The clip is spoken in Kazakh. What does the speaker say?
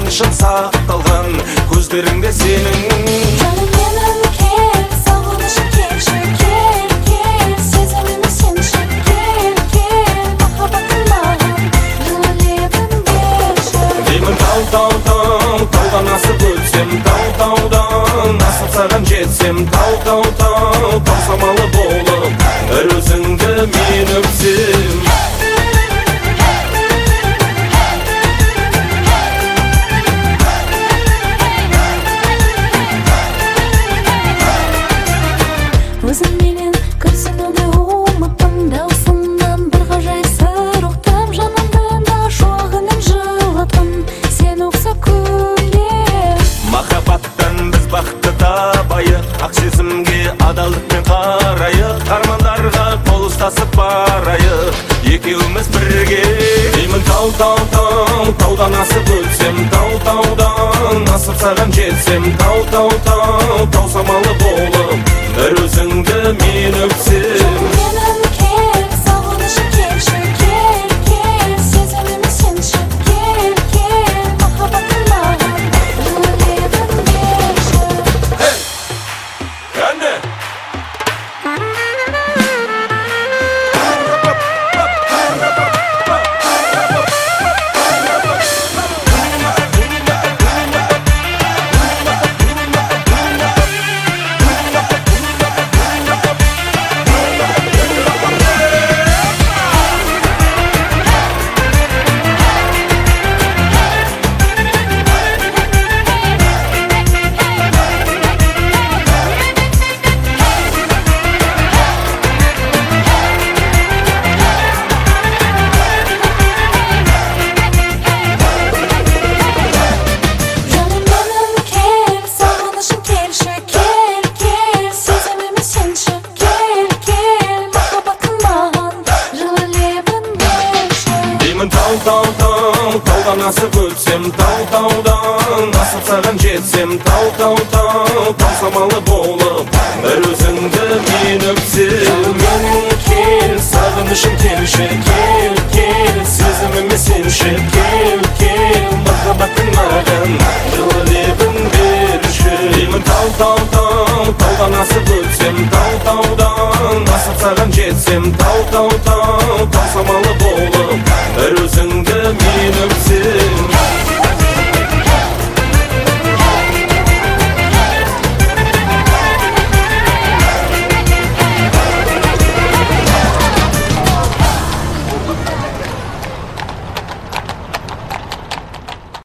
сағынышым сақталған көздеріңде сенің. Жаным менің кел, сағынышым келші, кел, кел, сезіміме сенші, кел, кел, махаббатым маған жылы лебін берші. Деймін таудан асып өтсем, таудан асып саған жетсем, тау самалы болып бір өзіңді мен өпсем. Өзің менен күрсінуді ұмыттым, даусыңнан бір ғажайып сыр ұқтым, жанымды да шуағымен жылыттың, сен ұқса күнде. Махаббаттан біз бақытты табайық, ақ сезімге адалдықпен қарайық, армандарға қол ұстасып барайық, екеуміз бірге. Деймін таудан асып өтсем, таудан асып саған жетсем, тау самалы болып бір өзіңді мен өпсем. Жаным кел, сағынышым келші, кел, кел, сезіміме сенші, кел, кел, махаббатым маған жылы лебін берші. Кәне! Таудан асып өтсем, таудан асып саған жетсем, тау самалы болып бір өзіңді мен өпсем. Менің кел, сағынышым келші, кел, кел, сезіміме сенші, кел, кел, махаббатың маған жылы лебін берші. Деймін таудан асып өтсем, таудан асып саған жетсем, тау